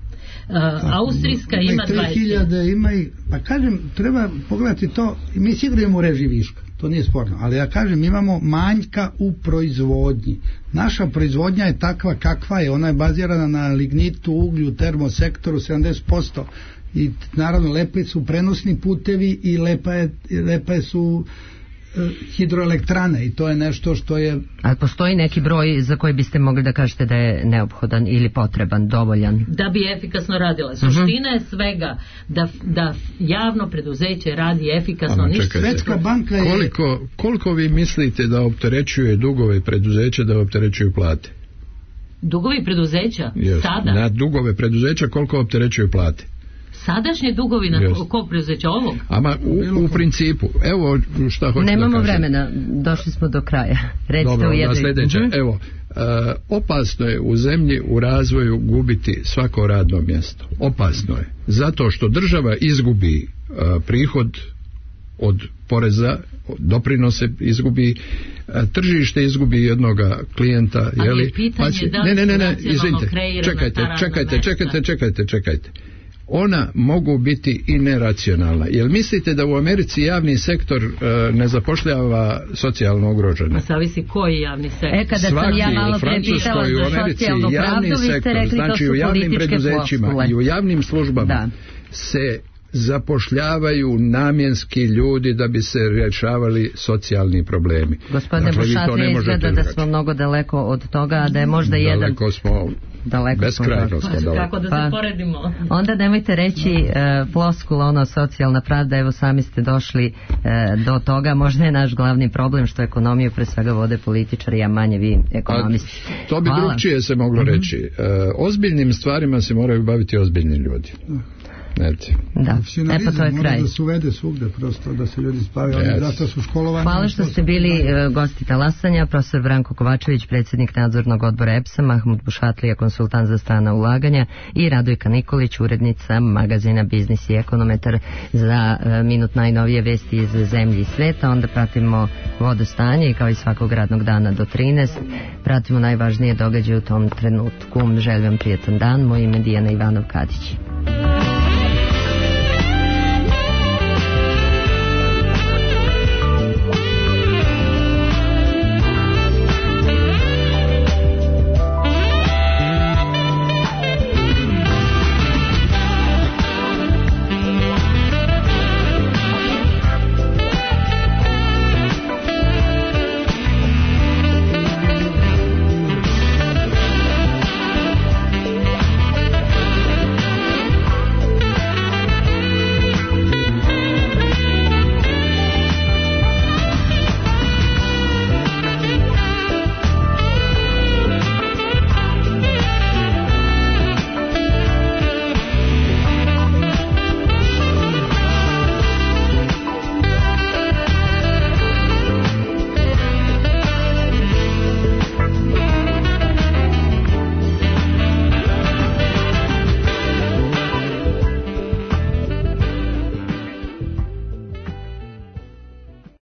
Austrijska ima 20.000 ima i, pa kažem, treba pogledati to, mi sigurno imamo režiji viška, to nije sporno, ali ja kažem, imamo manjka u proizvodnji. Naša proizvodnja je takva kakva je, ona je bazirana na lignitu, uglju, termosektoru 70% i naravno lepe su prenosni putevi i lepe su hidroelektrane i to je nešto što je... Ali postoji neki broj za koji biste mogli da kažete da je neophodan ili potreban, dovoljan? Da bi efikasno radila. Suština je svega da javno preduzeće radi efikasno. Svetska banka je... Koliko vi mislite da opterećuje dugove preduzeća, da opterećuju plate? Dugovi preduzeća? Sada? Na dugove preduzeća koliko opterećuju plate? Sadašnje dugovi na kog preduzeća ovog? Ama u principu, evo šta hoću nemamo vremena, došli smo do kraja. Recite dobro, u jednoj... na sljedeće, evo, opasno je u zemlji u razvoju gubiti svako radno mjesto. Opasno je. Zato što država izgubi prihod od poreza, doprinose izgubi, tržište izgubi jednoga klijenta. Ali je pitanje da li izvinite, čekajte. Ona mogu biti i neracionalna. Jel mislite da u Americi javni sektor ne zapošljava socijalno ugrožene? Zavisi koji javni sektor. Kada sam ja malo prepitala za socijalnu pravdu, vi ste rekli to su političke floskule. I u javnim službama se zapošljavaju namjenski ljudi da bi se rješavali socijalni problemi. Gospodine Bušatli, izgleda da smo mnogo daleko od toga, a da je možda daleko smo beskrajno smo daleko. Kako da se poredimo? Onda nemojte reći floskula, socijalna pravda, evo sami ste došli do toga, možda je naš glavni problem što ekonomiju pre svega vode političari, a manje vi ekonomisti. To bi drugčije se moglo reći. Ozbiljnim stvarima se moraju baviti ozbiljni ljudi. Da, pa to je kraj. Da se uvede svugde, prosto da se ljudi spavaju, zato su školovani. Hvala što ste bili gosti talasanja, profesor Branko Kovačević, predsjednik nadzornog odbora EPS-a, Mahmud Bušatlija, konsultant za strana ulaganja i Radojka Nikolić, urednica magazina Biznis i ekonometar. Za minut najnovije vesti iz zemlje i sveta, onda pratimo vodostanje i kao i svakog radnog dana do 13 pratimo najvažnije događaje u tom trenutku. Želim vam prijetan dan, moje ime Dijana Ivanov Kadić.